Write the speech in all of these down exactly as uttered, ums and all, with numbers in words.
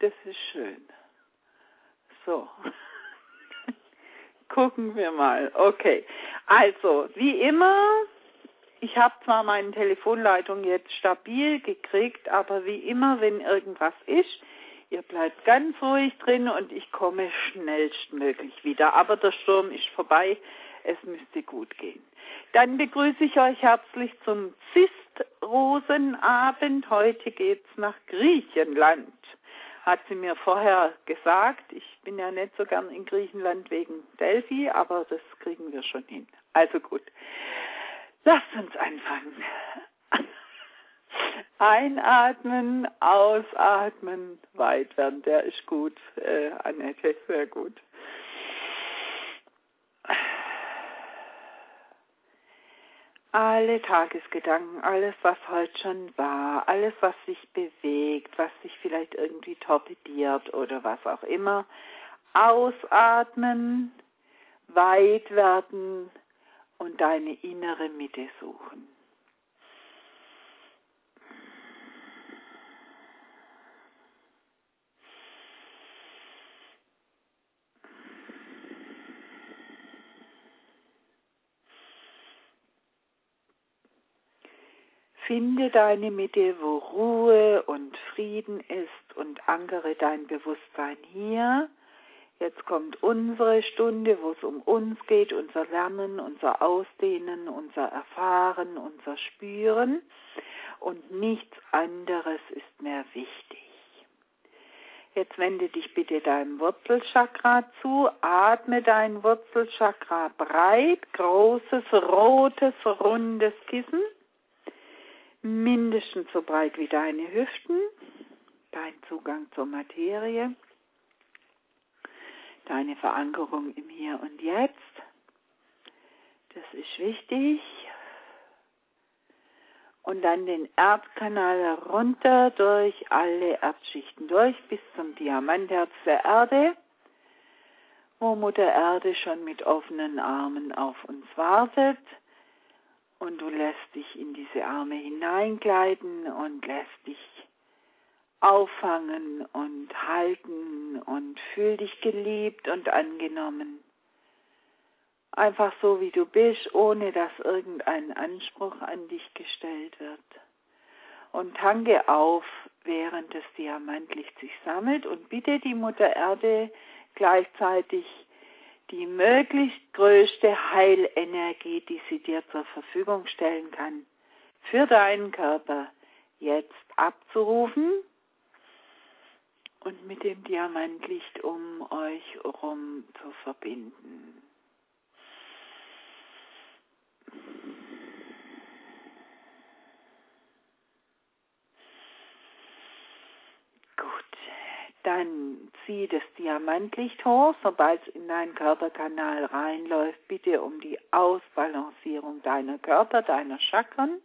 das ist schön. So. Gucken wir mal. Okay. Also, wie immer, ich habe zwar meine Telefonleitung jetzt stabil gekriegt, aber wie immer, wenn irgendwas ist, ihr bleibt ganz ruhig drin und ich komme schnellstmöglich wieder. Aber der Sturm ist vorbei. Es müsste gut gehen. Dann begrüße ich euch herzlich zum Zistrosenabend. Heute geht's nach Griechenland. Hat sie mir vorher gesagt. Ich bin ja nicht so gern in Griechenland wegen Delphi, aber das kriegen wir schon hin. Also gut. Lasst uns anfangen. Einatmen, ausatmen, weit werden. Der ist gut, äh, Annette, sehr gut. Alle Tagesgedanken, alles, was heute schon war, alles, was sich bewegt, was sich vielleicht irgendwie torpediert oder was auch immer, ausatmen, weit werden und deine innere Mitte suchen. Finde deine Mitte, wo Ruhe und Frieden ist und ankere dein Bewusstsein hier. Jetzt kommt unsere Stunde, wo es um uns geht, unser Lernen, unser Ausdehnen, unser Erfahren, unser Spüren und nichts anderes ist mehr wichtig. Jetzt wende dich bitte deinem Wurzelchakra zu, atme dein Wurzelchakra breit, großes, rotes, rundes Kissen. Mindestens so breit wie deine Hüften, dein Zugang zur Materie, deine Verankerung im Hier und Jetzt. Das ist wichtig. Und dann den Erdkanal runter durch alle Erdschichten durch bis zum Diamantherz der Erde, wo Mutter Erde schon mit offenen Armen auf uns wartet. Und du lässt dich in diese Arme hineingleiten und lässt dich auffangen und halten und fühl dich geliebt und angenommen. Einfach so, wie du bist, ohne dass irgendein Anspruch an dich gestellt wird. Und tanke auf, während das Diamantlicht sich sammelt und bitte die Mutter Erde gleichzeitig die möglichst größte Heilenergie, die sie dir zur Verfügung stellen kann, für deinen Körper jetzt abzurufen und mit dem Diamantlicht um euch herum zu verbinden. Gut. Dann zieh das Diamantlicht hoch, sobald es in deinen Körperkanal reinläuft, bitte um die Ausbalancierung deiner Körper, deiner Chakren.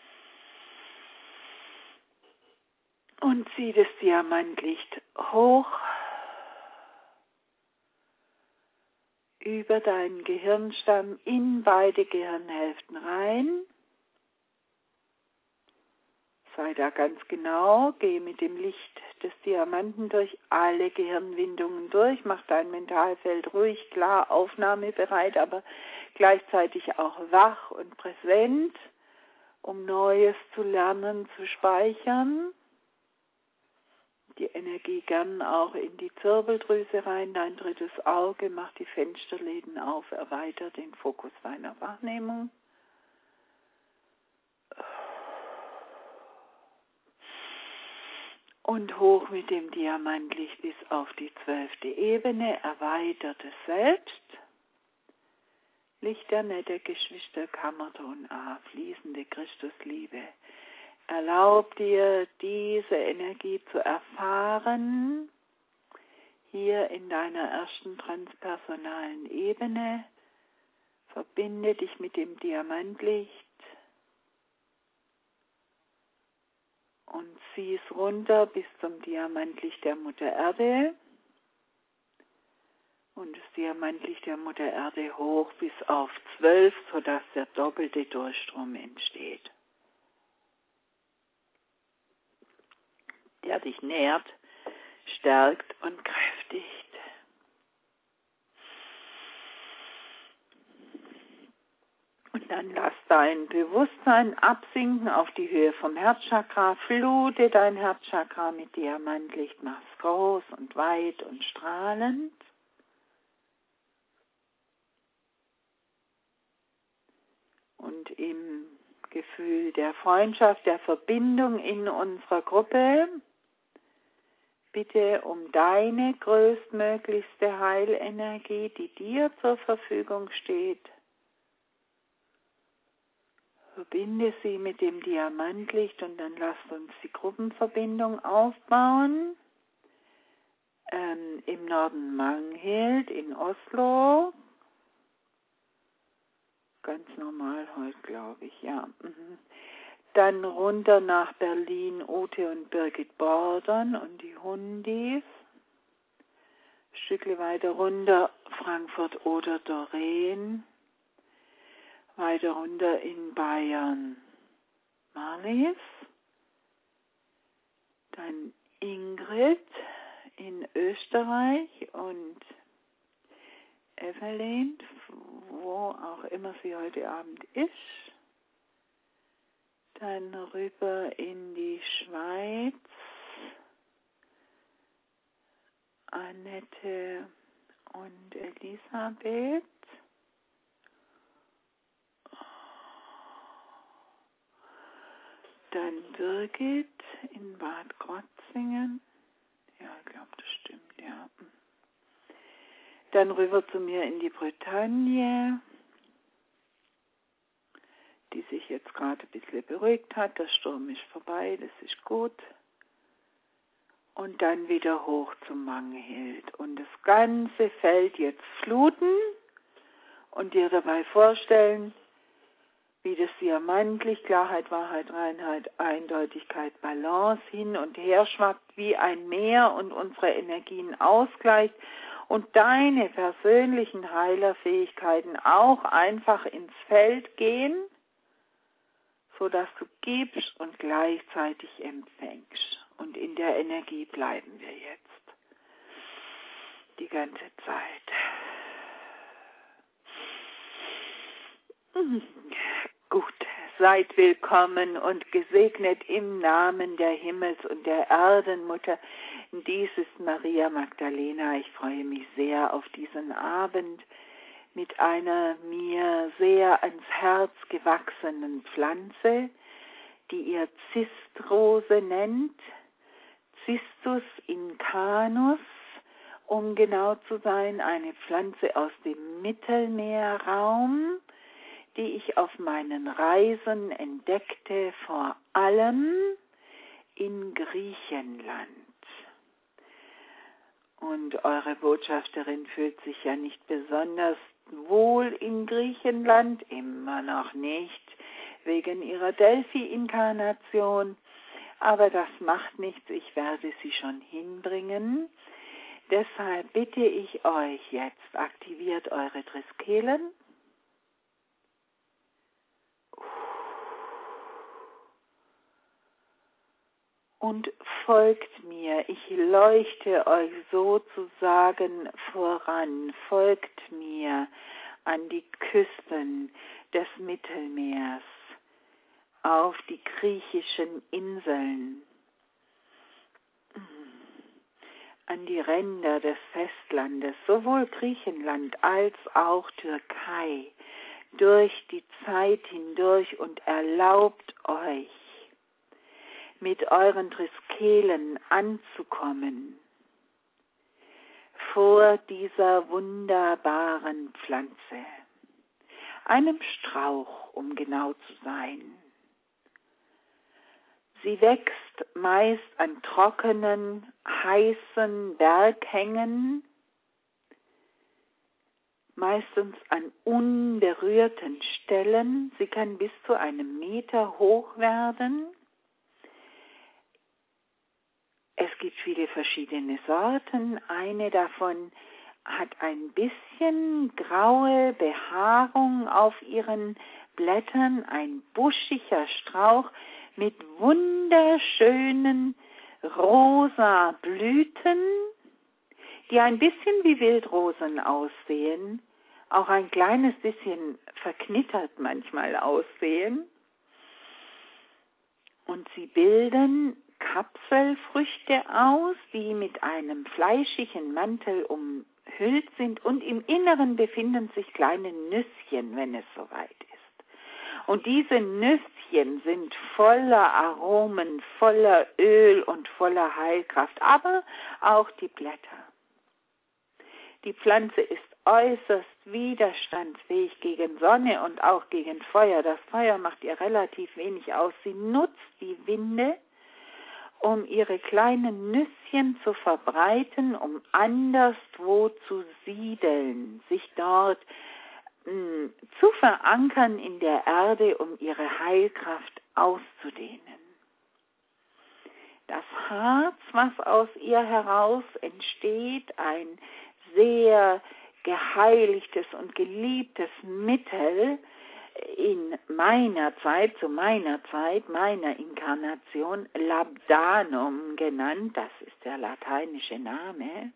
Und zieh das Diamantlicht hoch über deinen Gehirnstamm in beide Gehirnhälften rein. Sei da ganz genau, geh mit dem Licht des Diamanten durch alle Gehirnwindungen durch, mach dein Mentalfeld ruhig, klar, aufnahmebereit, aber gleichzeitig auch wach und präsent, um Neues zu lernen, zu speichern. Die Energie gern auch in die Zirbeldrüse rein, dein drittes Auge, mach die Fensterläden auf, erweiter den Fokus deiner Wahrnehmung. Und hoch mit dem Diamantlicht bis auf die zwölfte Ebene, erweitertes Selbst. Licht der Nette, Geschwister, Kammerton A, fließende Christusliebe. Erlaub dir, diese Energie zu erfahren, hier in deiner ersten transpersonalen Ebene. Verbinde dich mit dem Diamantlicht. Und zieh es runter bis zum Diamantlicht der Mutter Erde und das Diamantlicht der Mutter Erde hoch bis auf zwölf, sodass der doppelte Durchstrom entsteht, der dich nährt stärkt und kräftigt. Und dann lass dein Bewusstsein absinken auf die Höhe vom Herzchakra. Flute dein Herzchakra mit Diamantlicht, mach's groß und weit und strahlend. Und im Gefühl der Freundschaft, der Verbindung in unserer Gruppe, bitte um deine größtmöglichste Heilenergie, die dir zur Verfügung steht. Verbinde sie mit dem Diamantlicht und dann lasst uns die Gruppenverbindung aufbauen. Ähm, im Norden Manghild, in Oslo. Ganz normal heute, glaube ich, ja. Mhm. Dann runter nach Berlin, Ute und Birgit Bordern und die Hundis. Ein Stückchen weiter runter, Frankfurt oder Doreen. Weiter runter in Bayern, Marlies. Dann Ingrid in Österreich und Evelyn, wo auch immer sie heute Abend ist. Dann rüber in die Schweiz, Annette und Elisabeth. Dann Birgit in Bad Krotzingen. Ja, ich glaube, das stimmt, ja. Dann rüber zu mir in die Bretagne, die sich jetzt gerade ein bisschen beruhigt hat. Der Sturm ist vorbei, das ist gut. Und dann wieder hoch zum Manghild. Und das ganze Feld jetzt fluten und dir dabei vorstellen, wie das Diamantlicht, Klarheit, Wahrheit, Reinheit, Eindeutigkeit, Balance hin und her schwappt wie ein Meer und unsere Energien ausgleicht und deine persönlichen Heilerfähigkeiten auch einfach ins Feld gehen, sodass du gibst und gleichzeitig empfängst. Und in der Energie bleiben wir jetzt die ganze Zeit. Gut, seid willkommen und gesegnet im Namen der Himmels- und der Erdenmutter. Dies ist Maria Magdalena. Ich freue mich sehr auf diesen Abend mit einer mir sehr ans Herz gewachsenen Pflanze, die ihr Zistrose nennt, Cistus incanus, um genau zu sein, eine Pflanze aus dem Mittelmeerraum, die ich auf meinen Reisen entdeckte, vor allem in Griechenland. Und eure Botschafterin fühlt sich ja nicht besonders wohl in Griechenland, immer noch nicht, wegen ihrer Delphi-Inkarnation. Aber das macht nichts, ich werde sie schon hinbringen. Deshalb bitte ich euch jetzt, aktiviert eure Triskelen. Und folgt mir, ich leuchte euch sozusagen voran, folgt mir an die Küsten des Mittelmeers, auf die griechischen Inseln, an die Ränder des Festlandes, sowohl Griechenland als auch Türkei, durch die Zeit hindurch und erlaubt euch, mit euren Triskelen anzukommen vor dieser wunderbaren Pflanze, einem Strauch, um genau zu sein. Sie wächst meist an trockenen, heißen Berghängen, meistens an unberührten Stellen. Sie kann bis zu einem Meter hoch werden. Es gibt viele verschiedene Sorten. Eine davon hat ein bisschen graue Behaarung auf ihren Blättern, ein buschiger Strauch mit wunderschönen rosa Blüten, die ein bisschen wie Wildrosen aussehen, auch ein kleines bisschen verknittert manchmal aussehen. Und sie bilden Kapselfrüchte aus, die mit einem fleischigen Mantel umhüllt sind und im Inneren befinden sich kleine Nüsschen, wenn es soweit ist. Und diese Nüsschen sind voller Aromen, voller Öl und voller Heilkraft, aber auch die Blätter. Die Pflanze ist äußerst widerstandsfähig gegen Sonne und auch gegen Feuer. Das Feuer macht ihr relativ wenig aus. Sie nutzt die Winde, um ihre kleinen Nüsschen zu verbreiten, um anderswo zu siedeln, sich dort mh, zu verankern in der Erde, um ihre Heilkraft auszudehnen. Das Harz, was aus ihr heraus entsteht, ein sehr geheiligtes und geliebtes Mittel in meiner Zeit, zu meiner Zeit, meiner Inkarnation, Labdanum genannt, das ist der lateinische Name,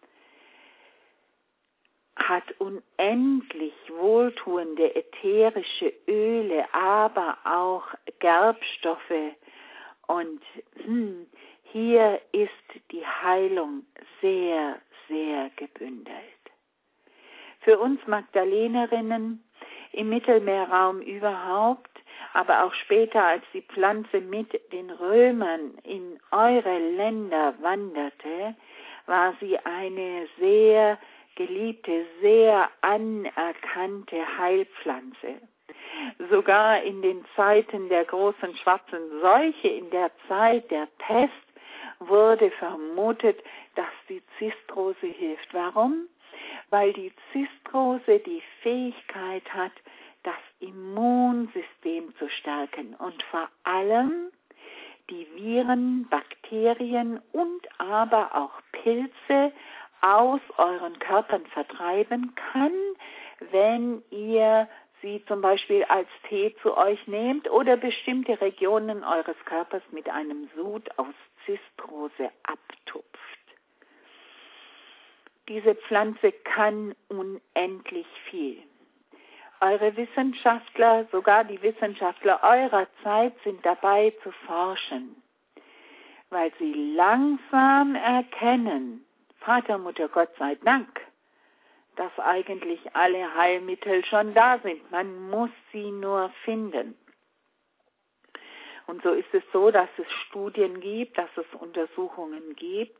hat unendlich wohltuende ätherische Öle, aber auch Gerbstoffe und hm, hier ist die Heilung sehr, sehr gebündelt. Für uns Magdalenerinnen im Mittelmeerraum überhaupt, aber auch später, als die Pflanze mit den Römern in eure Länder wanderte, war sie eine sehr geliebte, sehr anerkannte Heilpflanze. Sogar in den Zeiten der großen schwarzen Seuche, in der Zeit der Pest, wurde vermutet, dass die Zistrose hilft. Warum? Weil die Zistrose die Fähigkeit hat, das Immunsystem zu stärken und vor allem die Viren, Bakterien und aber auch Pilze aus euren Körpern vertreiben kann, wenn ihr sie zum Beispiel als Tee zu euch nehmt oder bestimmte Regionen eures Körpers mit einem Sud aus Zistrose abtupft. Diese Pflanze kann unendlich viel. Eure Wissenschaftler, sogar die Wissenschaftler eurer Zeit sind dabei zu forschen, weil sie langsam erkennen, Vater, Mutter, Gott sei Dank, dass eigentlich alle Heilmittel schon da sind. Man muss sie nur finden. Und so ist es so, dass es Studien gibt, dass es Untersuchungen gibt,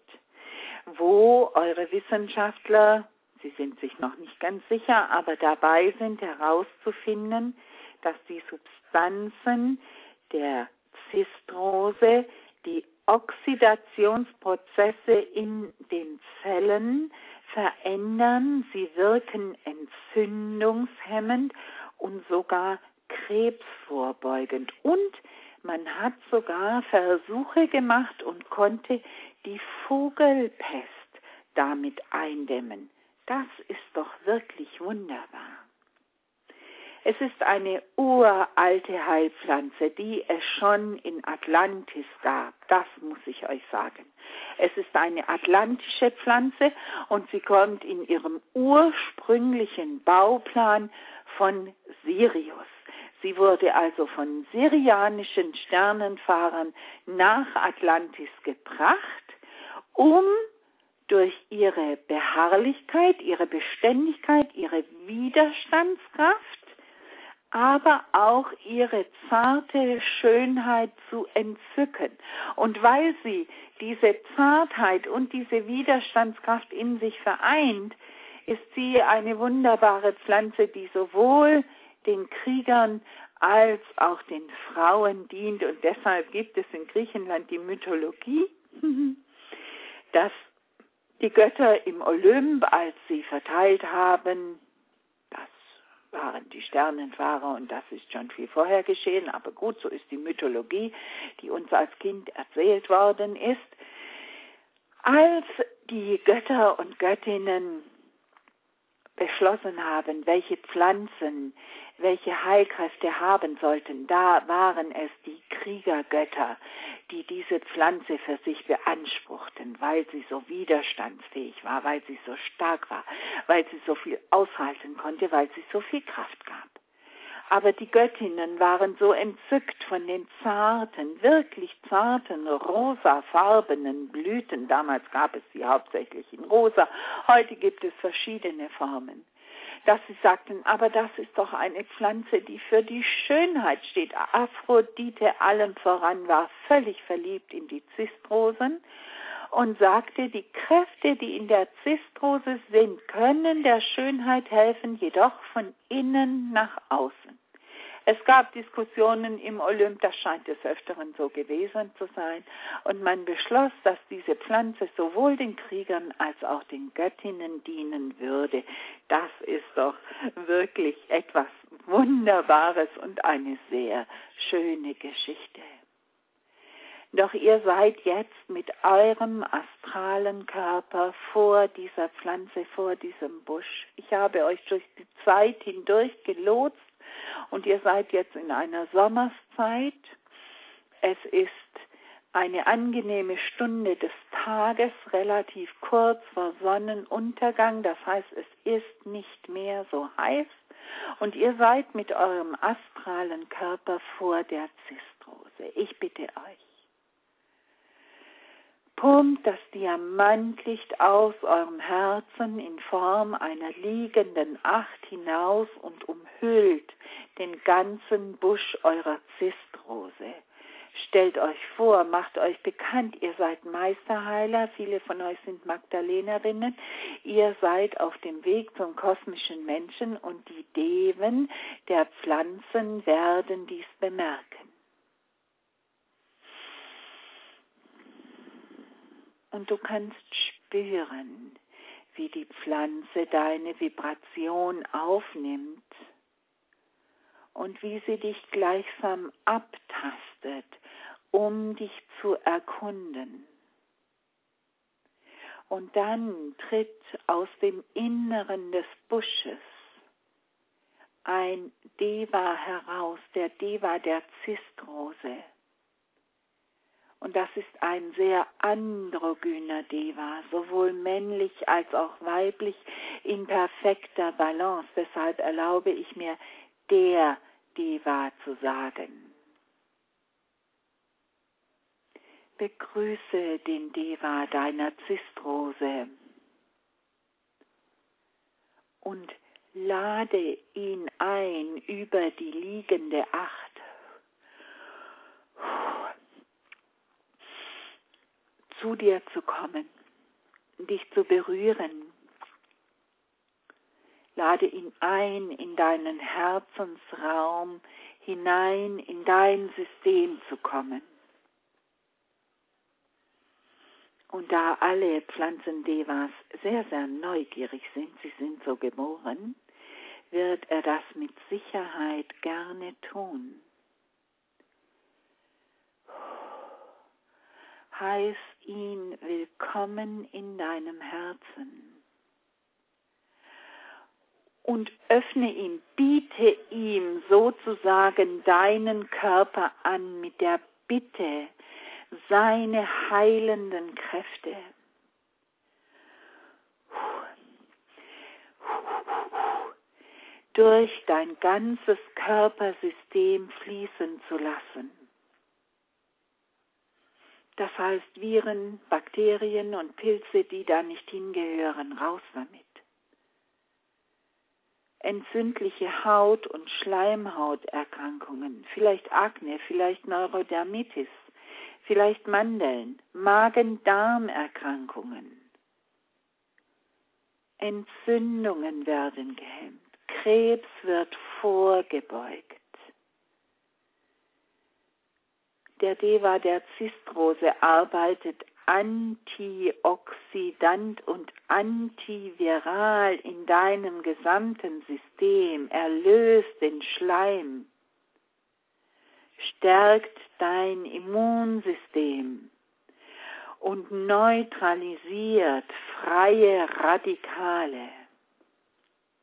wo eure Wissenschaftler, sie sind sich noch nicht ganz sicher, aber dabei sind herauszufinden, dass die Substanzen der Zistrose die Oxidationsprozesse in den Zellen verändern, sie wirken entzündungshemmend und sogar krebsvorbeugend. Und man hat sogar Versuche gemacht und konnte die Vogelpest damit eindämmen. Das ist doch wirklich wunderbar. Es ist eine uralte Heilpflanze, die es schon in Atlantis gab. Das muss ich euch sagen. Es ist eine atlantische Pflanze und sie kommt in ihrem ursprünglichen Bauplan von Sirius. Sie wurde also von sirianischen Sternenfahrern nach Atlantis gebracht, um durch ihre Beharrlichkeit, ihre Beständigkeit, ihre Widerstandskraft, aber auch ihre zarte Schönheit zu entzücken. Und weil sie diese Zartheit und diese Widerstandskraft in sich vereint, ist sie eine wunderbare Pflanze, die sowohl den Kriegern als auch den Frauen dient. Und deshalb gibt es in Griechenland die Mythologie, dass die Götter im Olymp, als sie verteilt haben, das waren die Sternenfahrer und das ist schon viel vorher geschehen, aber gut, so ist die Mythologie, die uns als Kind erzählt worden ist. Als die Götter und Göttinnen beschlossen haben, welche Pflanzen welche Heilkräfte haben sollten, da waren es die Kriegergötter, die diese Pflanze für sich beanspruchten, weil sie so widerstandsfähig war, weil sie so stark war, weil sie so viel aushalten konnte, weil sie so viel Kraft gab. Aber die Göttinnen waren so entzückt von den zarten, wirklich zarten, rosafarbenen Blüten. Damals gab es sie hauptsächlich in rosa, heute gibt es verschiedene Formen. Dass sie sagten, aber das ist doch eine Pflanze, die für die Schönheit steht. Aphrodite allem voran war völlig verliebt in die Zistrosen und sagte, die Kräfte, die in der Zistrose sind, können der Schönheit helfen, jedoch von innen nach außen. Es gab Diskussionen im Olymp, das scheint des Öfteren so gewesen zu sein, und man beschloss, dass diese Pflanze sowohl den Kriegern als auch den Göttinnen dienen würde. Das ist doch wirklich etwas Wunderbares und eine sehr schöne Geschichte. Doch ihr seid jetzt mit eurem astralen Körper vor dieser Pflanze, vor diesem Busch. Ich habe euch durch die Zeit hindurch gelotst und ihr seid jetzt in einer Sommerszeit. Es ist eine angenehme Stunde des Tages, relativ kurz vor Sonnenuntergang. Das heißt, es ist nicht mehr so heiß und ihr seid mit eurem astralen Körper vor der Zistrose. Ich bitte euch, pumpt das Diamantlicht aus eurem Herzen in Form einer liegenden Acht hinaus und umhüllt den ganzen Busch eurer Zistrose. Stellt euch vor, macht euch bekannt, ihr seid Meisterheiler, viele von euch sind Magdalenerinnen, ihr seid auf dem Weg zum kosmischen Menschen und die Deven der Pflanzen werden dies bemerken. Und du kannst spüren, wie die Pflanze deine Vibration aufnimmt und wie sie dich gleichsam abtastet, um dich zu erkunden. Und dann tritt aus dem Inneren des Busches ein Deva heraus, der Deva der Zistrose. Und das ist ein sehr androgyner Deva, sowohl männlich als auch weiblich in perfekter Balance. Deshalb erlaube ich mir, der Deva zu sagen. Begrüße den Deva deiner Zistrose und lade ihn ein über die liegende Acht. Zu dir zu kommen, dich zu berühren. Lade ihn ein, in deinen Herzensraum hinein, in dein System zu kommen. Und da alle Pflanzendevas sehr, sehr neugierig sind, sie sind so geboren, wird er das mit Sicherheit gerne tun. Heiß ihn willkommen in deinem Herzen und öffne ihm, biete ihm sozusagen deinen Körper an mit der Bitte, seine heilenden Kräfte durch dein ganzes Körpersystem fließen zu lassen. Das heißt, Viren, Bakterien und Pilze, die da nicht hingehören, raus damit. Entzündliche Haut- und Schleimhauterkrankungen, vielleicht Akne, vielleicht Neurodermitis, vielleicht Mandeln, Magen-Darm-Erkrankungen. Entzündungen werden gehemmt, Krebs wird vorgebeugt. Der Deva der Zistrose arbeitet antioxidant und antiviral in deinem gesamten System. Er löst den Schleim, stärkt dein Immunsystem und neutralisiert freie Radikale.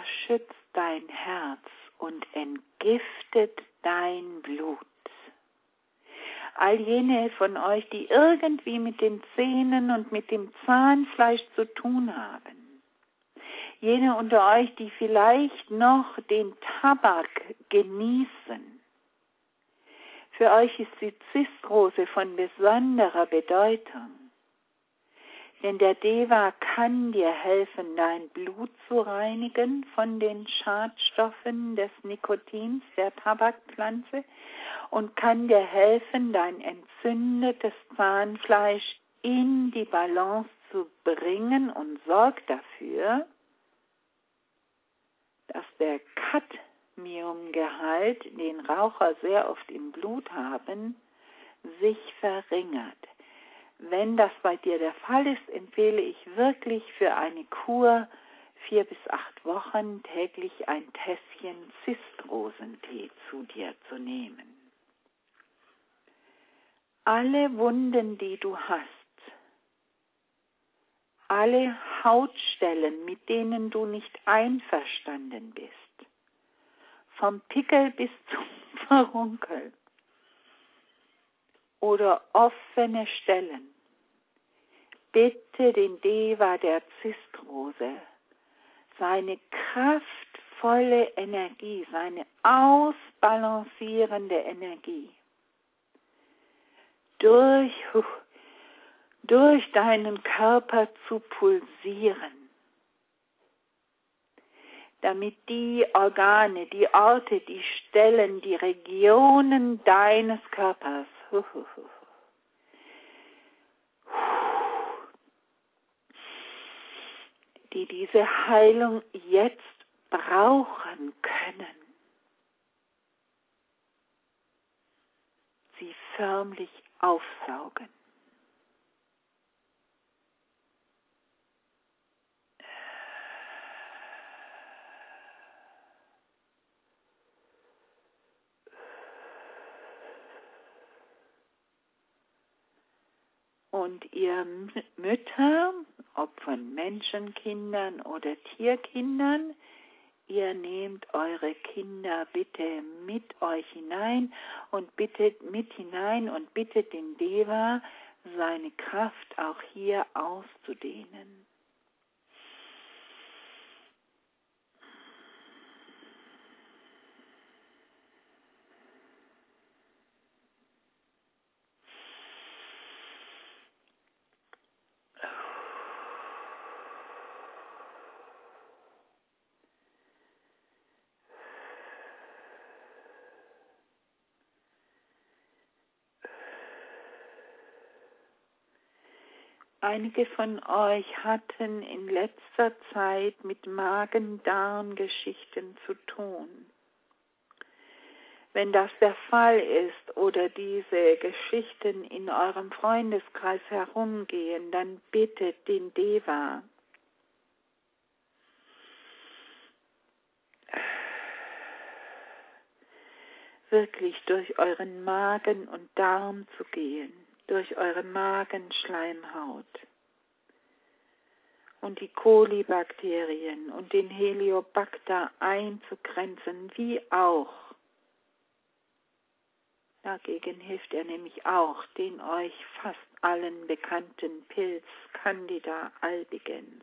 erschützt dein Herz und entgiftet dein Blut. All jene von euch, die irgendwie mit den Zähnen und mit dem Zahnfleisch zu tun haben, jene unter euch, die vielleicht noch den Tabak genießen, für euch ist die Zistrose von besonderer Bedeutung. Denn der Deva kann dir helfen, dein Blut zu reinigen von den Schadstoffen des Nikotins der Tabakpflanze und kann dir helfen, dein entzündetes Zahnfleisch in die Balance zu bringen und sorgt dafür, dass der Cadmiumgehalt, den Raucher sehr oft im Blut haben, sich verringert. Wenn das bei dir der Fall ist, empfehle ich wirklich für eine Kur vier bis acht Wochen täglich ein Tässchen Zistrosentee zu dir zu nehmen. Alle Wunden, die du hast, alle Hautstellen, mit denen du nicht einverstanden bist, vom Pickel bis zum Verunkeln oder offene Stellen, bitte den Deva der Zistrose, seine kraftvolle Energie, seine ausbalancierende Energie durch, durch deinen Körper zu pulsieren, damit die Organe, die Orte, die Stellen, die Regionen deines Körpers die diese Heilung jetzt brauchen können, sie förmlich aufsaugen. Und ihr Mütter, ob von Menschenkindern oder Tierkindern, ihr nehmt eure Kinder bitte mit euch hinein und bittet mit hinein und bittet den Deva, seine Kraft auch hier auszudehnen. Einige von euch hatten in letzter Zeit mit Magen-Darm-Geschichten zu tun. Wenn das der Fall ist oder diese Geschichten in eurem Freundeskreis herumgehen, dann bittet den Deva, wirklich durch euren Magen und Darm zu gehen, durch eure Magenschleimhaut und die Kolibakterien und den Heliobacter einzugrenzen, wie auch. Dagegen hilft er nämlich auch den euch fast allen bekannten Pilz Candida albicans.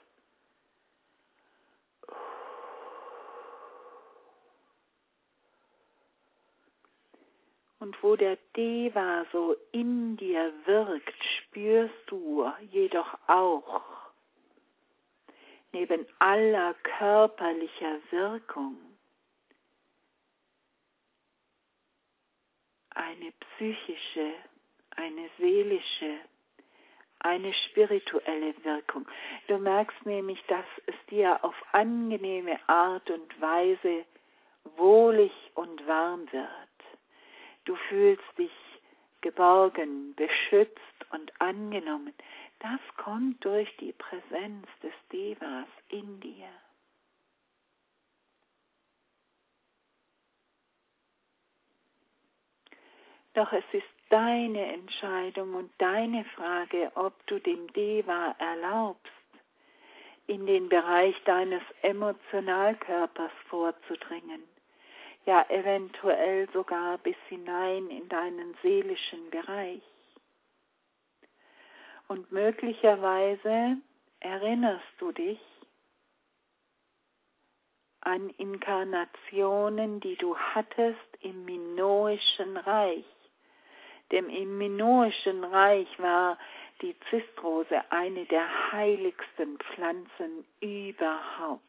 Und wo der Deva so in dir wirkt, spürst du jedoch auch, neben aller körperlicher Wirkung, eine psychische, eine seelische, eine spirituelle Wirkung. Du merkst nämlich, dass es dir auf angenehme Art und Weise wohlig und warm wird. Du fühlst dich geborgen, beschützt und angenommen. Das kommt durch die Präsenz des Devas in dir. Doch es ist deine Entscheidung und deine Frage, ob du dem Deva erlaubst, in den Bereich deines Emotionalkörpers vorzudringen. Ja, eventuell sogar bis hinein in deinen seelischen Bereich. Und möglicherweise erinnerst du dich an Inkarnationen, die du hattest im Minoischen Reich. Denn im Minoischen Reich war die Zistrose eine der heiligsten Pflanzen überhaupt.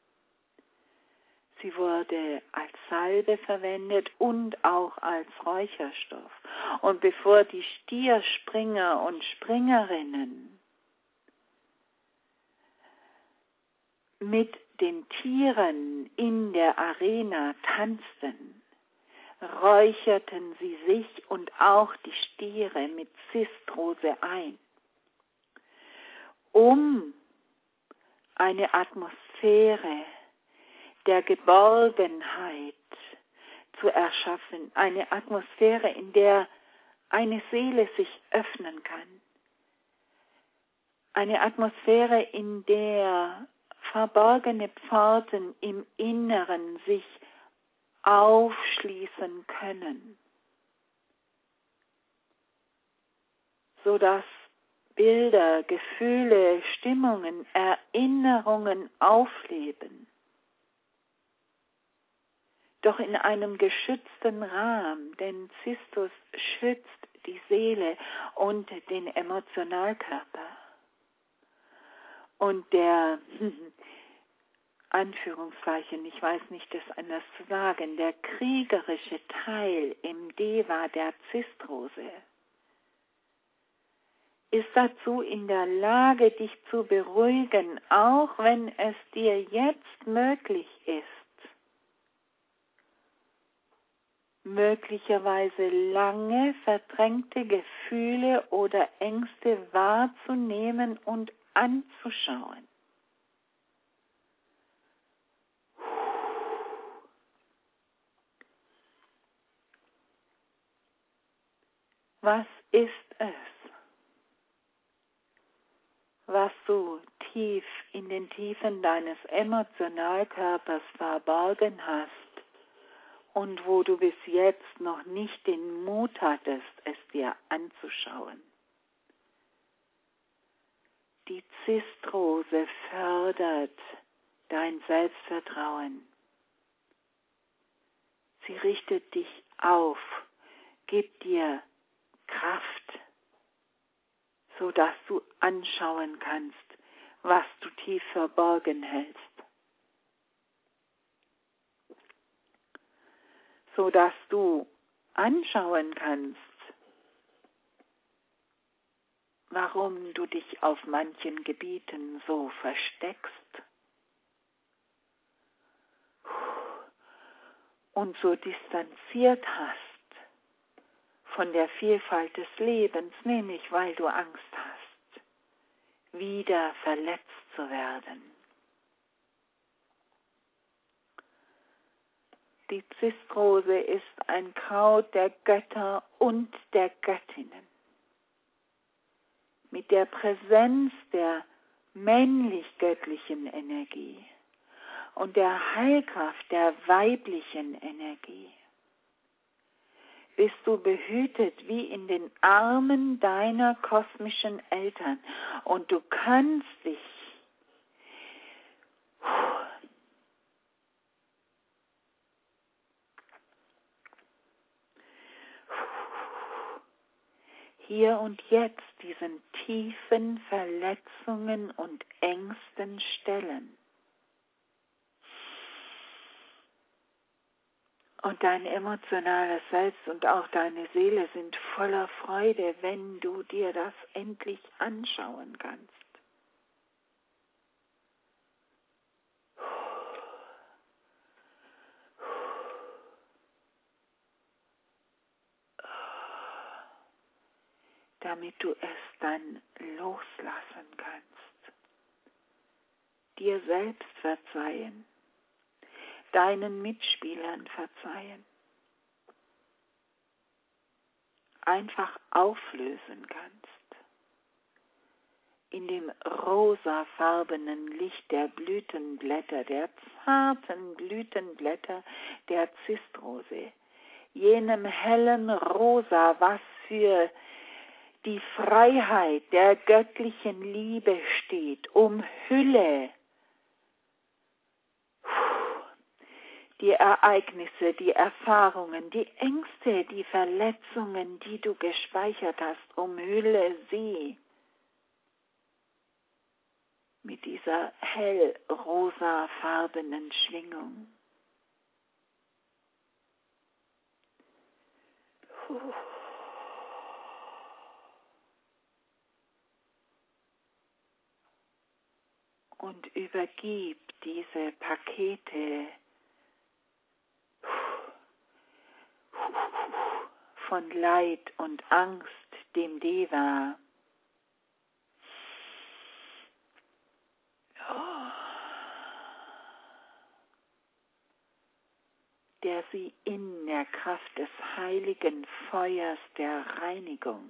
Sie wurde als Salbe verwendet und auch als Räucherstoff. Und bevor die Stierspringer und Springerinnen mit den Tieren in der Arena tanzten, räucherten sie sich und auch die Stiere mit Zistrose ein, um eine Atmosphäre der Geborgenheit zu erschaffen, eine Atmosphäre, in der eine Seele sich öffnen kann, eine Atmosphäre, in der verborgene Pforten im Inneren sich aufschließen können, sodass Bilder, Gefühle, Stimmungen, Erinnerungen aufleben, doch in einem geschützten Rahmen, denn Zistus schützt die Seele und den Emotionalkörper. Und der, Anführungszeichen, ich weiß nicht, das anders zu sagen, der kriegerische Teil im Deva der Zistrose ist dazu in der Lage, dich zu beruhigen, auch wenn es dir jetzt möglich ist, möglicherweise lange verdrängte Gefühle oder Ängste wahrzunehmen und anzuschauen. Was ist es, was du tief in den Tiefen deines Emotionalkörpers verborgen hast und wo du bis jetzt noch nicht den Mut hattest, es dir anzuschauen? Die Zistrose fördert dein Selbstvertrauen. Sie richtet dich auf, gibt dir Kraft, sodass du anschauen kannst, was du tief verborgen hältst. Sodass du anschauen kannst, warum du dich auf manchen Gebieten so versteckst und so distanziert hast von der Vielfalt des Lebens, nämlich weil du Angst hast, wieder verletzt zu werden. Die Zistrose ist ein Kraut der Götter und der Göttinnen. Mit der Präsenz der männlich-göttlichen Energie und der Heilkraft der weiblichen Energie bist du behütet wie in den Armen deiner kosmischen Eltern und du kannst dich hier und jetzt diesen tiefen Verletzungen und Ängsten stellen. Und dein emotionales Selbst und auch deine Seele sind voller Freude, wenn du dir das endlich anschauen kannst. Damit du es dann loslassen kannst. Dir selbst verzeihen. Deinen Mitspielern verzeihen. Einfach auflösen kannst. in dem rosafarbenen Licht der Blütenblätter, der zarten Blütenblätter der Zistrose, jenem hellen Rosa, was für die Freiheit der göttlichen Liebe steht. Umhülle die Ereignisse, die Erfahrungen, die Ängste, die Verletzungen, die du gespeichert hast, umhülle sie mit dieser hell-rosafarbenen Schwingung. Und übergib diese Pakete von Leid und Angst dem Deva. Der sie in der Kraft des heiligen Feuers der Reinigung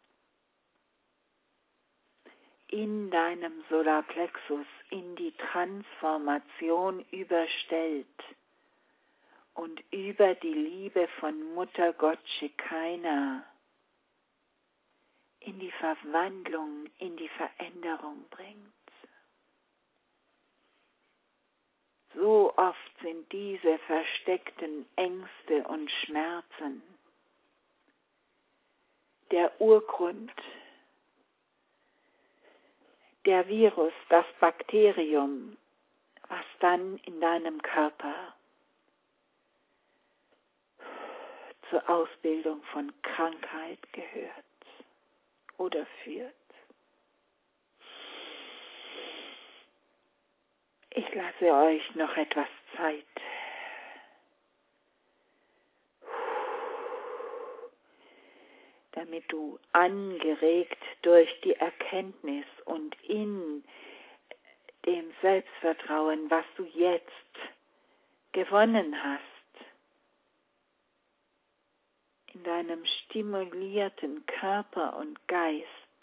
in deinem Solarplexus in die Transformation überstellt und über die Liebe von Mutter Gott Shekinah in die Verwandlung, in die Veränderung bringt. So oft sind diese versteckten Ängste und Schmerzen der Urgrund, der Virus, das Bakterium, was dann in deinem Körper zur Ausbildung von Krankheit gehört oder führt. Ich lasse euch noch etwas Zeit, damit du angeregt durch die Erkenntnis und in dem Selbstvertrauen, was du jetzt gewonnen hast, in deinem stimulierten Körper und Geist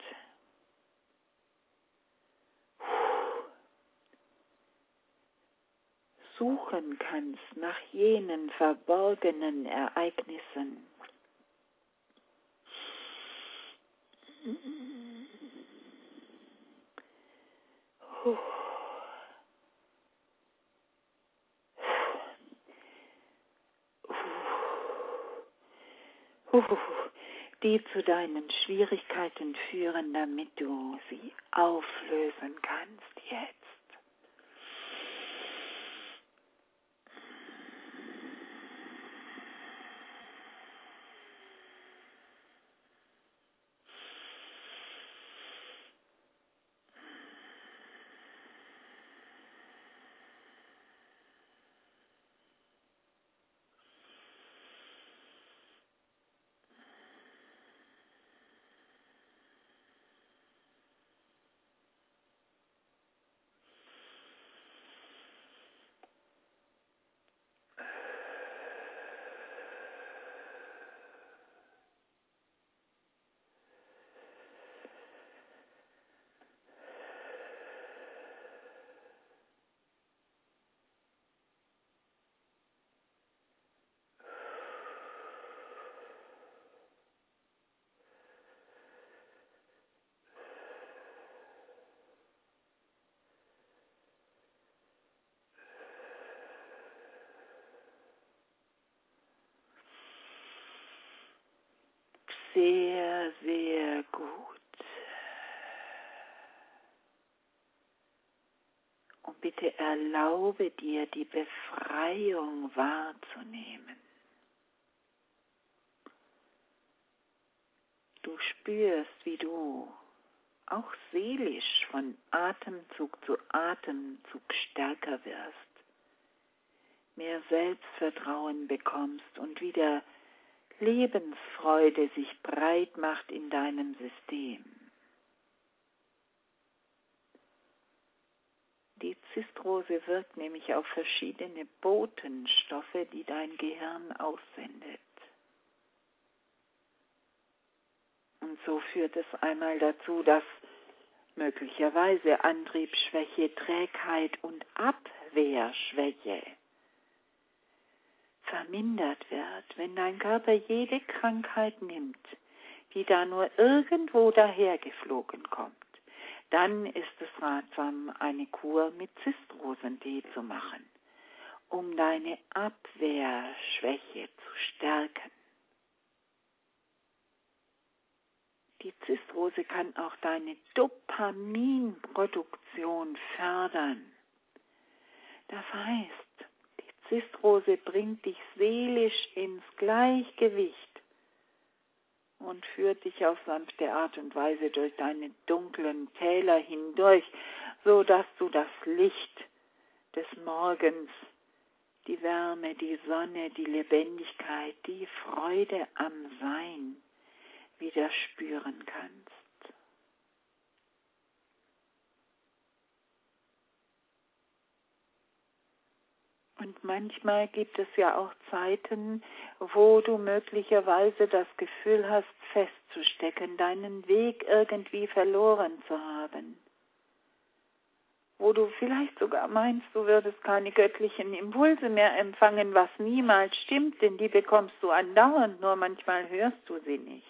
suchen kannst nach jenen verborgenen Ereignissen. Die zu deinen Schwierigkeiten führen, damit du sie auflösen kannst jetzt. Sehr, sehr gut. Und bitte erlaube dir, die Befreiung wahrzunehmen. Du spürst, wie du auch seelisch von Atemzug zu Atemzug stärker wirst, mehr Selbstvertrauen bekommst und wieder Lebensfreude sich breit macht in deinem System. Die Zistrose wirkt nämlich auf verschiedene Botenstoffe, die dein Gehirn aussendet. Und so führt es einmal dazu, dass möglicherweise Antriebsschwäche, Trägheit und Abwehrschwäche vermindert wird, wenn dein Körper jede Krankheit nimmt, die da nur irgendwo dahergeflogen kommt, dann ist es ratsam, eine Kur mit Zistrosentee zu machen, um deine Abwehrschwäche zu stärken. Die Zistrose kann auch deine Dopaminproduktion fördern. Das heißt, die Zistrose bringt dich seelisch ins Gleichgewicht und führt dich auf sanfte Art und Weise durch deine dunklen Täler hindurch, so dass du das Licht des Morgens, die Wärme, die Sonne, die Lebendigkeit, die Freude am Sein wieder spüren kannst. Und manchmal gibt es ja auch Zeiten, wo du möglicherweise das Gefühl hast, festzustecken, deinen Weg irgendwie verloren zu haben. Wo du vielleicht sogar meinst, du würdest keine göttlichen Impulse mehr empfangen, was niemals stimmt, denn die bekommst du andauernd, nur manchmal hörst du sie nicht.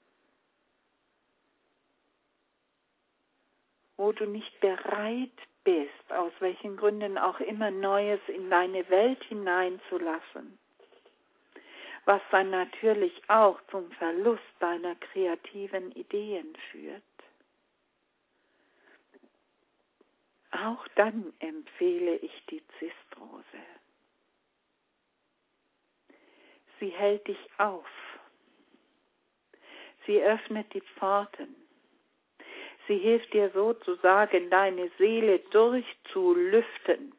Wo du nicht bereit bist, aus welchen Gründen auch immer, Neues in deine Welt hineinzulassen, was dann natürlich auch zum Verlust deiner kreativen Ideen führt. Auch dann empfehle ich die Zistrose. Sie hält dich auf. Sie öffnet die Pforten. Sie hilft dir sozusagen, deine Seele durchzulüften,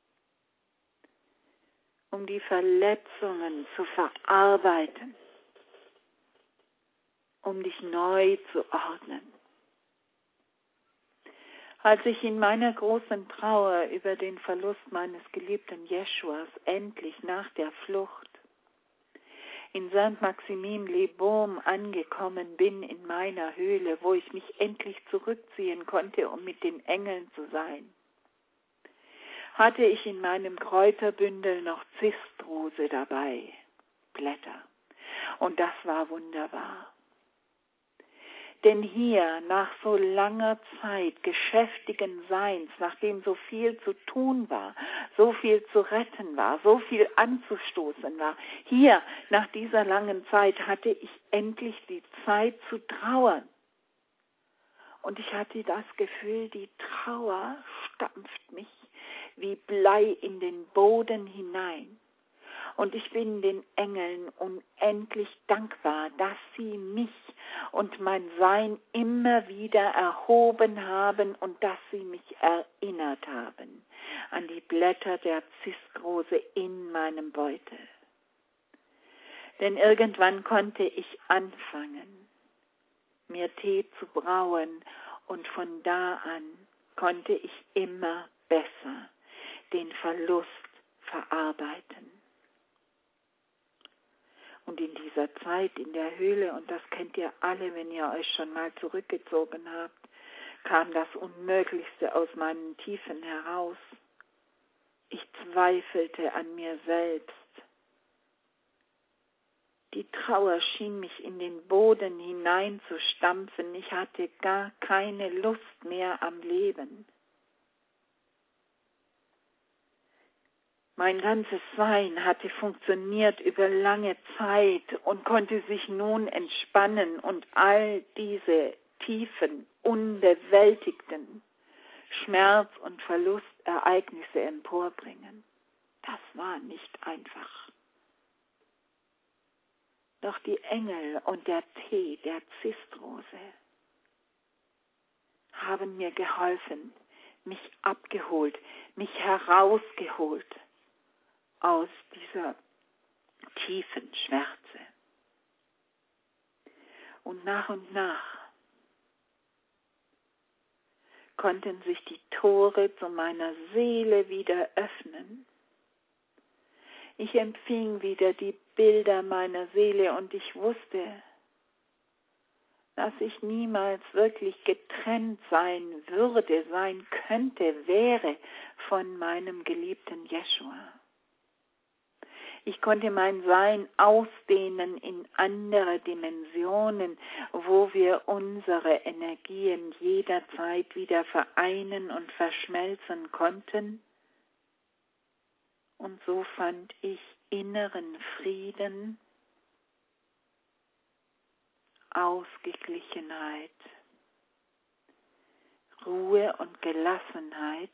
um die Verletzungen zu verarbeiten, um dich neu zu ordnen. Als ich in meiner großen Trauer über den Verlust meines geliebten Jeschuas endlich nach der Flucht in Saint-Maximin-les-Baumes angekommen bin, in meiner Höhle, wo ich mich endlich zurückziehen konnte, um mit den Engeln zu sein, hatte ich in meinem Kräuterbündel noch Zistrose dabei, Blätter. Und das war wunderbar. Denn hier, nach so langer Zeit geschäftigen Seins, nachdem so viel zu tun war, so viel zu retten war, so viel anzustoßen war, hier, nach dieser langen Zeit, hatte ich endlich die Zeit zu trauern. Und ich hatte das Gefühl, die Trauer stampft mich wie Blei in den Boden hinein. Und ich bin den Engeln unendlich dankbar, dass sie mich und mein Sein immer wieder erhoben haben und dass sie mich erinnert haben an die Blätter der Zistrose in meinem Beutel. Denn irgendwann konnte ich anfangen, mir Tee zu brauen, und von da an konnte ich immer besser den Verlust verarbeiten. Und in dieser Zeit in der Höhle, und das kennt ihr alle, wenn ihr euch schon mal zurückgezogen habt, kam das Unmöglichste aus meinen Tiefen heraus. Ich zweifelte an mir selbst. Die Trauer schien mich in den Boden hineinzustampfen. Ich hatte gar keine Lust mehr am Leben. Mein ganzes Sein hatte funktioniert über lange Zeit und konnte sich nun entspannen und all diese tiefen, unbewältigten Schmerz- und Verlustereignisse emporbringen. Das war nicht einfach. Doch die Engel und der Tee der Zistrose haben mir geholfen, mich abgeholt, mich herausgeholt aus dieser tiefen Schwärze. Und nach und nach konnten sich die Tore zu meiner Seele wieder öffnen. Ich empfing wieder die Bilder meiner Seele und ich wusste, dass ich niemals wirklich getrennt sein würde, sein könnte, wäre von meinem geliebten Jeschua. Ich konnte mein Sein ausdehnen in andere Dimensionen, wo wir unsere Energien jederzeit wieder vereinen und verschmelzen konnten. Und so fand ich inneren Frieden, Ausgeglichenheit, Ruhe und Gelassenheit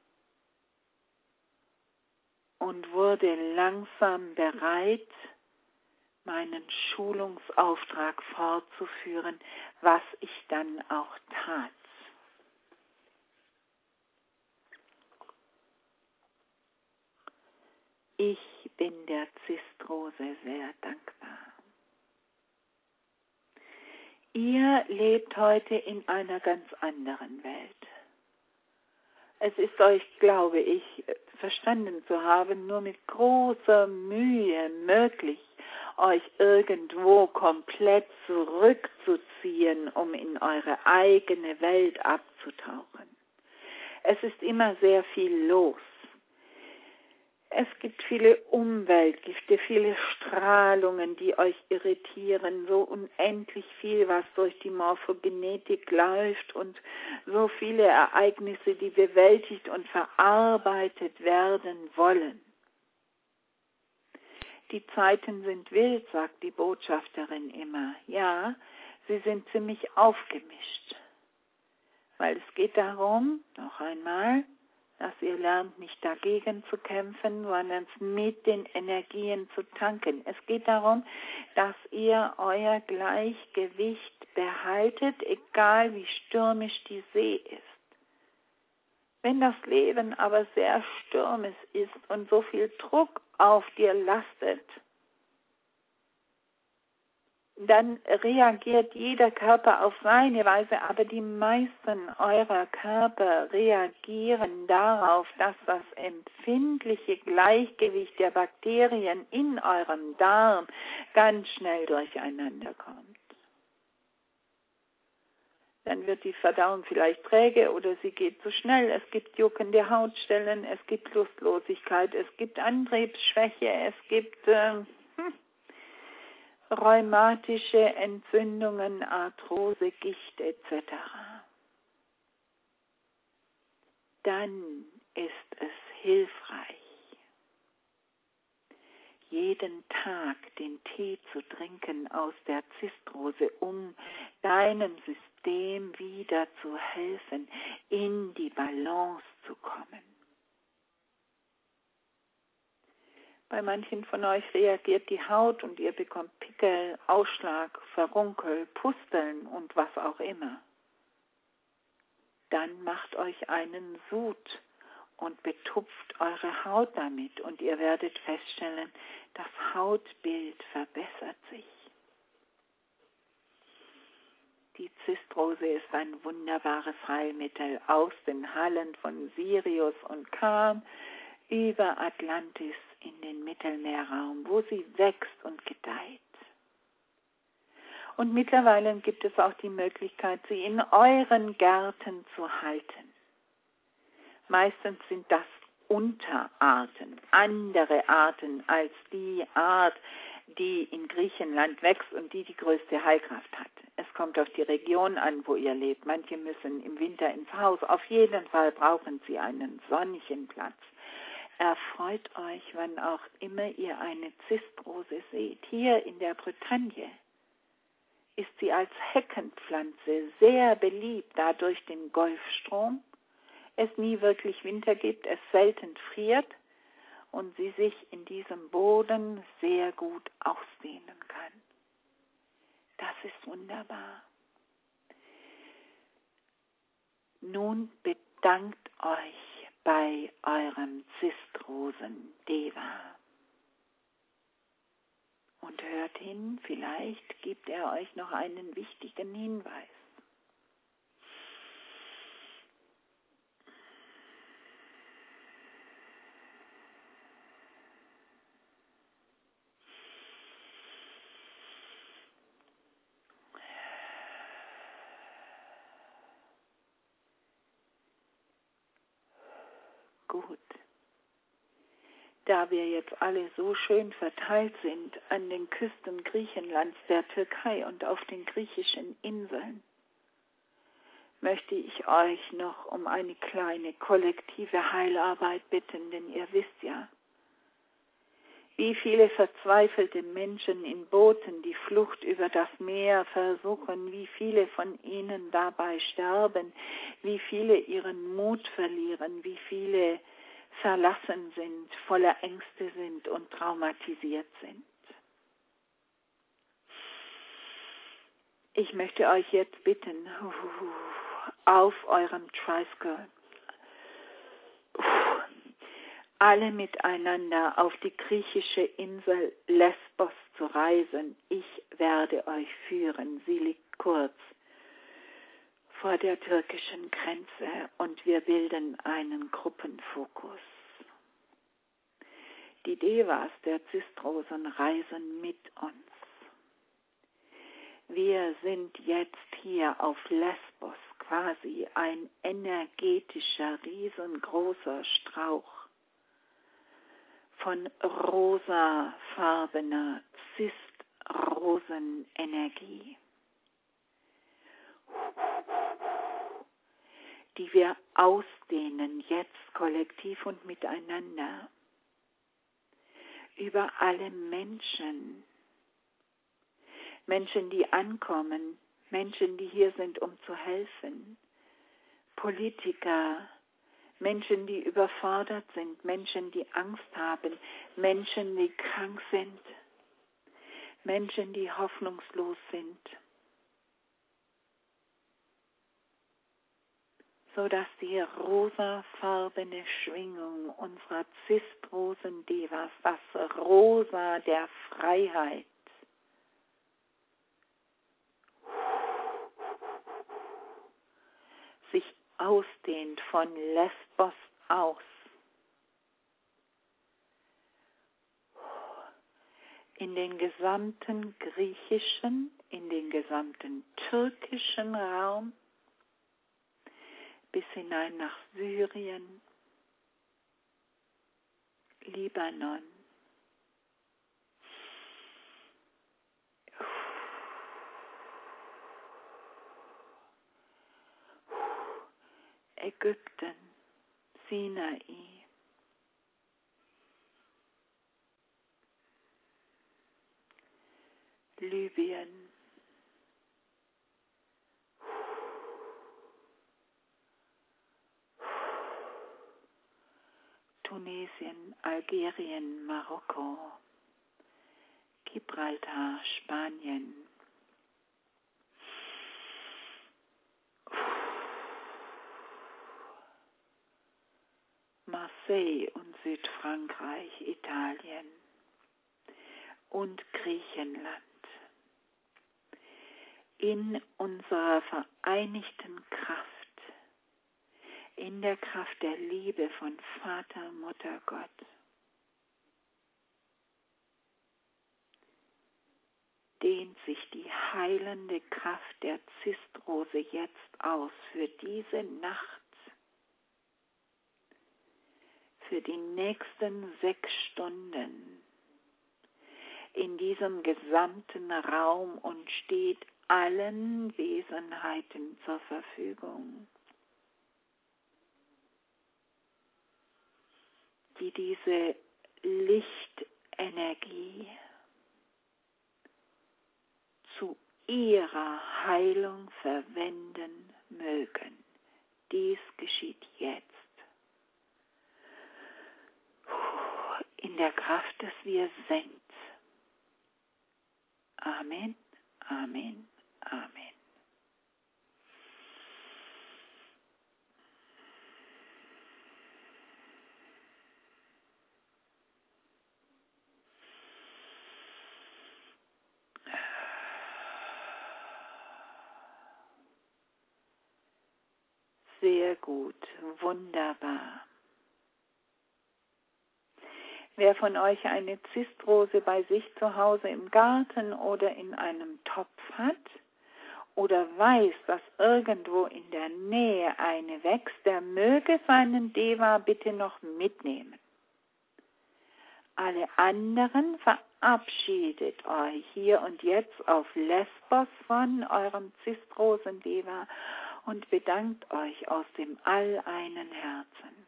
und wurde langsam bereit, meinen Schulungsauftrag fortzuführen, was ich dann auch tat. Ich bin der Zistrose sehr dankbar. Ihr lebt heute in einer ganz anderen Welt. Es ist euch, glaube ich, verstanden zu haben, nur mit großer Mühe möglich, euch irgendwo komplett zurückzuziehen, um in eure eigene Welt abzutauchen. Es ist immer sehr viel los. Es gibt viele Umweltgifte, viele Strahlungen, die euch irritieren, so unendlich viel, was durch die Morphogenetik läuft und so viele Ereignisse, die bewältigt und verarbeitet werden wollen. Die Zeiten sind wild, sagt die Botschafterin immer. Ja, sie sind ziemlich aufgemischt, weil es geht darum, noch einmal, dass ihr lernt, nicht dagegen zu kämpfen, sondern mit den Energien zu tanken. Es geht darum, dass ihr euer Gleichgewicht behaltet, egal wie stürmisch die See ist. Wenn das Leben aber sehr stürmisch ist und so viel Druck auf dir lastet, dann reagiert jeder Körper auf seine Weise, aber die meisten eurer Körper reagieren darauf, dass das empfindliche Gleichgewicht der Bakterien in eurem Darm ganz schnell durcheinander kommt. Dann wird die Verdauung vielleicht träge oder sie geht zu schnell. Es gibt juckende Hautstellen, es gibt Lustlosigkeit, es gibt Antriebsschwäche, es gibt äh, hm, rheumatische Entzündungen, Arthrose, Gicht et cetera. Dann ist es hilfreich, jeden Tag den Tee zu trinken aus der Zistrose, um deinem System wieder zu helfen, in die Balance zu kommen. Bei manchen von euch reagiert die Haut und ihr bekommt Pickel, Ausschlag, Verrunkel, Pusteln und was auch immer. Dann macht euch einen Sud und betupft eure Haut damit und ihr werdet feststellen, das Hautbild verbessert sich. Die Zistrose ist ein wunderbares Heilmittel aus den Hallen von Sirius und kam über Atlantis in den Mittelmeerraum, wo sie wächst und gedeiht. Und mittlerweile gibt es auch die Möglichkeit, sie in euren Gärten zu halten. Meistens sind das Unterarten, andere Arten als die Art, die in Griechenland wächst und die die größte Heilkraft hat. Es kommt auf die Region an, wo ihr lebt. Manche müssen im Winter ins Haus. Auf jeden Fall brauchen sie einen sonnigen Platz. Erfreut euch, wann auch immer ihr eine Zistrose seht. Hier in der Bretagne ist sie als Heckenpflanze sehr beliebt, da durch den Golfstrom es nie wirklich Winter gibt, es selten friert und sie sich in diesem Boden sehr gut ausdehnen kann. Das ist wunderbar. Nun bedankt euch bei eurem Zistrosen-Deva. Und hört hin, vielleicht gibt er euch noch einen wichtigen Hinweis. gut. Da wir jetzt alle so schön verteilt sind an den Küsten Griechenlands, der Türkei und auf den griechischen Inseln, möchte ich euch noch um eine kleine kollektive Heilarbeit bitten, denn ihr wisst ja, wie viele verzweifelte Menschen in Booten die Flucht über das Meer versuchen, wie viele von ihnen dabei sterben, wie viele ihren Mut verlieren, wie viele verlassen sind, voller Ängste sind und traumatisiert sind. Ich möchte euch jetzt bitten, auf eurem Tricycle alle miteinander auf die griechische Insel Lesbos zu reisen. Ich werde euch führen. Sie liegt kurz vor der türkischen Grenze und wir bilden einen Gruppenfokus. Die Devas der Zistrosen reisen mit uns. Wir sind jetzt hier auf Lesbos, quasi ein energetischer, riesengroßer Strauch von rosafarbener Zistrosenenergie, die wir ausdehnen jetzt kollektiv und miteinander über alle Menschen, Menschen, die ankommen, Menschen, die hier sind, um zu helfen, Politiker, Menschen, die überfordert sind, Menschen, die Angst haben, Menschen, die krank sind, Menschen, die hoffnungslos sind, sodass die rosafarbene Schwingung unserer Zistrosen-Devas, das Rosa der Freiheit, sich ausdehnt von Lesbos aus in den gesamten griechischen, in den gesamten türkischen Raum, bis hinein nach Syrien, Libanon, Ägypten, Sinai, Libyen, Tunesien, Algerien, Marokko, Gibraltar, Spanien, Marseille und Südfrankreich, Italien und Griechenland. In unserer vereinigten Kraft, in der Kraft der Liebe von Vater, Mutter, Gott, dehnt sich die heilende Kraft der Zistrose jetzt aus für diese Nacht, für die nächsten sechs Stunden in diesem gesamten Raum und steht allen Wesenheiten zur Verfügung, die diese Lichtenergie zu ihrer Heilung verwenden mögen. Dies geschieht jetzt. In der Kraft des Wir sind. Amen, Amen, Amen. Sehr gut, wunderbar. Wer von euch eine Zistrose bei sich zu Hause im Garten oder in einem Topf hat oder weiß, dass irgendwo in der Nähe eine wächst, der möge seinen Deva bitte noch mitnehmen. Alle anderen verabschiedet euch hier und jetzt auf Lesbos von eurem Zistrosen-Deva und bedankt euch aus dem alleinen Herzen.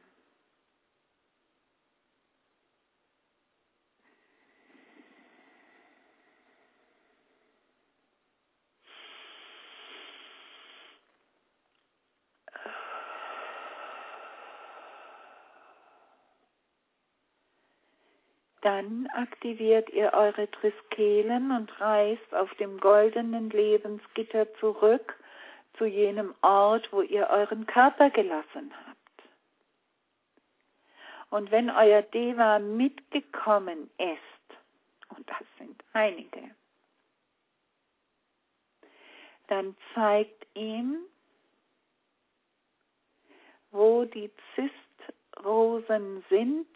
Dann aktiviert ihr eure Triskelen und reist auf dem goldenen Lebensgitter zurück zu jenem Ort, wo ihr euren Körper gelassen habt. Und wenn euer Deva mitgekommen ist, und das sind einige, dann zeigt ihm, wo die Zistrosen sind,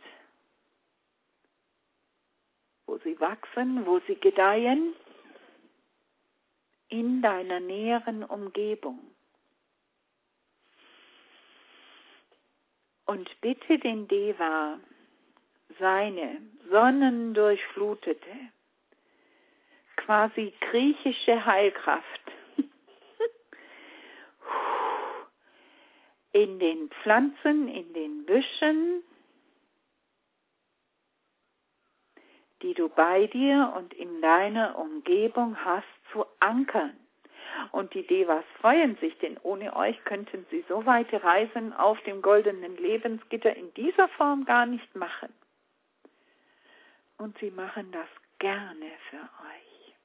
wo sie wachsen, wo sie gedeihen, in deiner näheren Umgebung. Und bitte den Deva, seine sonnendurchflutete, quasi griechische Heilkraft in den Pflanzen, in den Büschen, die du bei dir und in deiner Umgebung hast, zu ankern. Und die Devas freuen sich, denn ohne euch könnten sie so weite Reisen auf dem goldenen Lebensgitter in dieser Form gar nicht machen. Und sie machen das gerne für euch.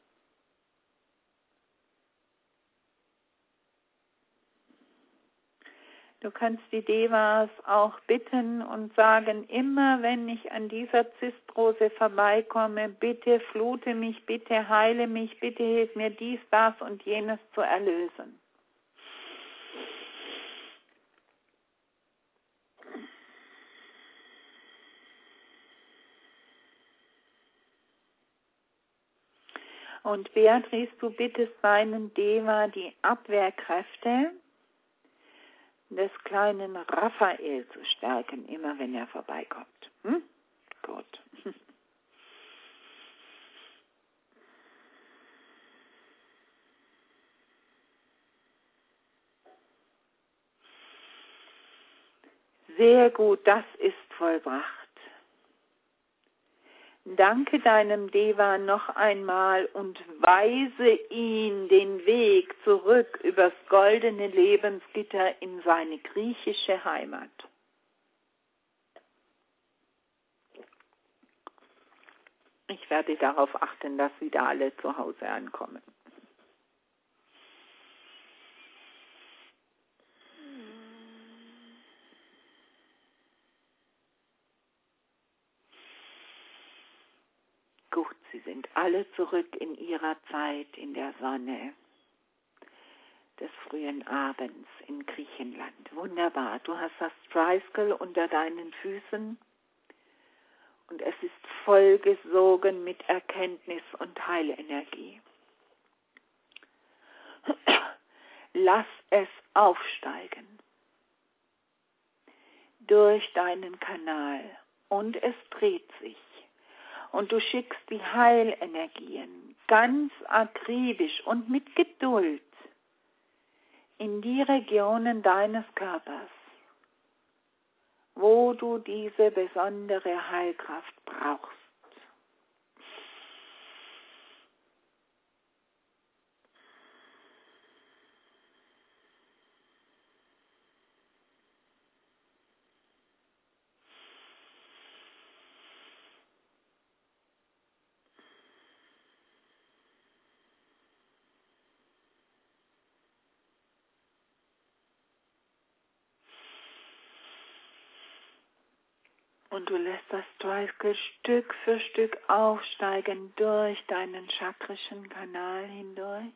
Du kannst die Devas auch bitten und sagen, immer wenn ich an dieser Zistrose vorbeikomme, bitte flute mich, bitte heile mich, bitte hilf mir dies, das und jenes zu erlösen. Und Beatrice, du bittest seinen Deva die Abwehrkräfte des kleinen Raphael zu stärken, immer wenn er vorbeikommt. Hm? Gut. Sehr gut, das ist vollbracht. Danke deinem Deva noch einmal und weise ihn den Weg zurück übers goldene Lebensgitter in seine griechische Heimat. Ich werde darauf achten, dass wieder alle zu Hause ankommen. Gut, sie sind alle zurück in ihrer Zeit in der Sonne des frühen Abends in Griechenland. Wunderbar, du hast das Triskele unter deinen Füßen und es ist vollgesogen mit Erkenntnis und Heilenergie. Lass es aufsteigen durch deinen Kanal und es dreht sich. Und du schickst die Heilenergien ganz akribisch und mit Geduld in die Regionen deines Körpers, wo du diese besondere Heilkraft brauchst. Und du lässt das Triskele Stück für Stück aufsteigen durch deinen chakrischen Kanal hindurch.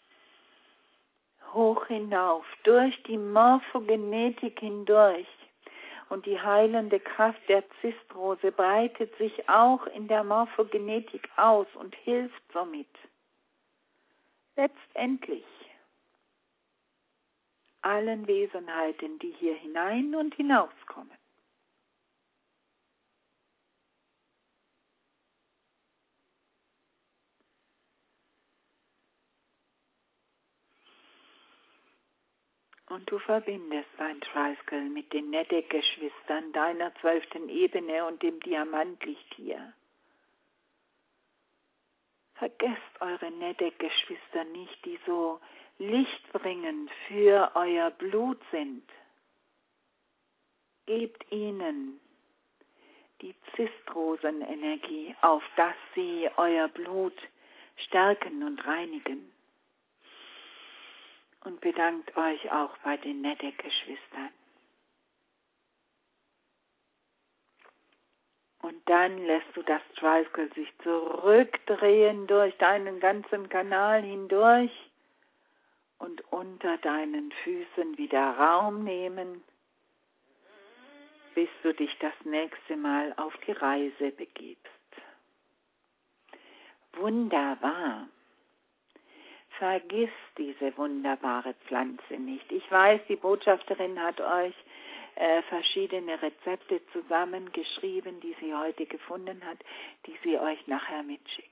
Hoch hinauf, durch die Morphogenetik hindurch, Und die heilende Kraft der Zistrose breitet sich auch in der Morphogenetik aus und hilft somit letztendlich allen Wesenheiten, die hier hinein und hinauskommen. Und du verbindest dein Tricycle mit den Nedek-Geschwistern deiner zwölften Ebene und dem Diamantlicht hier. Vergesst eure Nedek-Geschwister nicht, die so lichtbringend für euer Blut sind. Gebt ihnen die Zistrosenenergie, auf dass sie euer Blut stärken und reinigen. Und bedankt euch auch bei den Nedek-Geschwistern. Und dann lässt du das Tricycle sich zurückdrehen durch deinen ganzen Kanal hindurch und unter deinen Füßen wieder Raum nehmen, bis du dich das nächste Mal auf die Reise begibst. Wunderbar. Vergiss diese wunderbare Pflanze nicht. Ich weiß, die Botschafterin hat euch äh, verschiedene Rezepte zusammengeschrieben, die sie heute gefunden hat, die sie euch nachher mitschickt.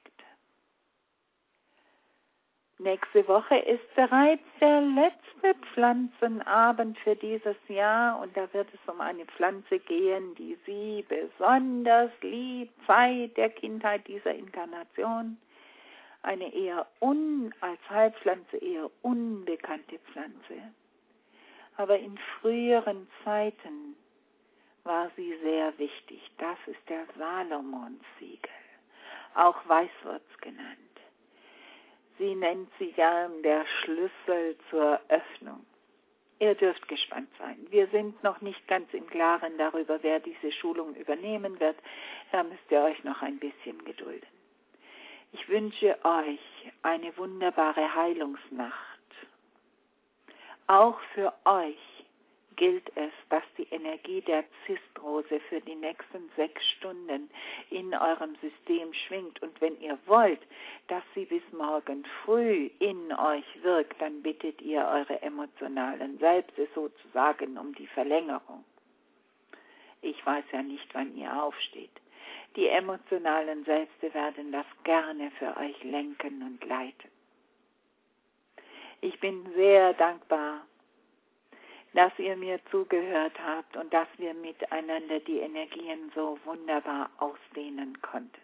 Nächste Woche ist bereits der letzte Pflanzenabend für dieses Jahr und da wird es um eine Pflanze gehen, die sie besonders liebt, seit der Kindheit dieser Inkarnation. Eine eher un, als Heilpflanze eher unbekannte Pflanze. Aber in früheren Zeiten war sie sehr wichtig. Das ist der Salomonsiegel, auch Weißwurz genannt. Sie nennt sie gern der Schlüssel zur Öffnung. Ihr dürft gespannt sein. Wir sind noch nicht ganz im Klaren darüber, wer diese Schulung übernehmen wird. Da müsst ihr euch noch ein bisschen gedulden. Ich wünsche euch eine wunderbare Heilungsnacht. Auch für euch gilt es, dass die Energie der Zistrose für die nächsten sechs Stunden in eurem System schwingt. Und wenn ihr wollt, dass sie bis morgen früh in euch wirkt, dann bittet ihr eure emotionalen Selbste sozusagen um die Verlängerung. Ich weiß ja nicht, wann ihr aufsteht. Die emotionalen Selbste werden das gerne für euch lenken und leiten. Ich bin sehr dankbar, dass ihr mir zugehört habt und dass wir miteinander die Energien so wunderbar ausdehnen konnten.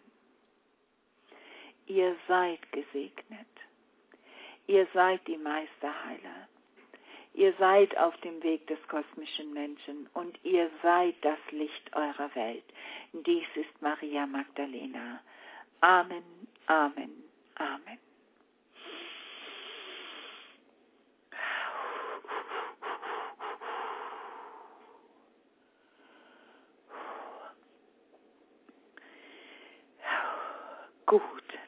Ihr seid gesegnet. Ihr seid die Meisterheiler. Ihr seid auf dem Weg des kosmischen Menschen und ihr seid das Licht eurer Welt. Dies ist Maria Magdalena. Amen, Amen, Amen. Gut.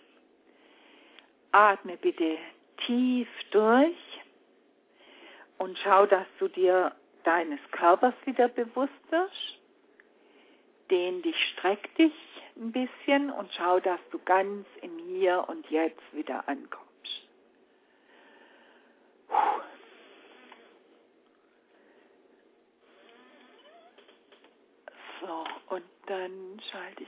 Atme bitte tief durch. Und schau, dass du dir deines Körpers wieder bewusst wirst. Dehn dich, streck dich ein bisschen und schau, dass du ganz im Hier und Jetzt wieder ankommst. So, und dann schalte ich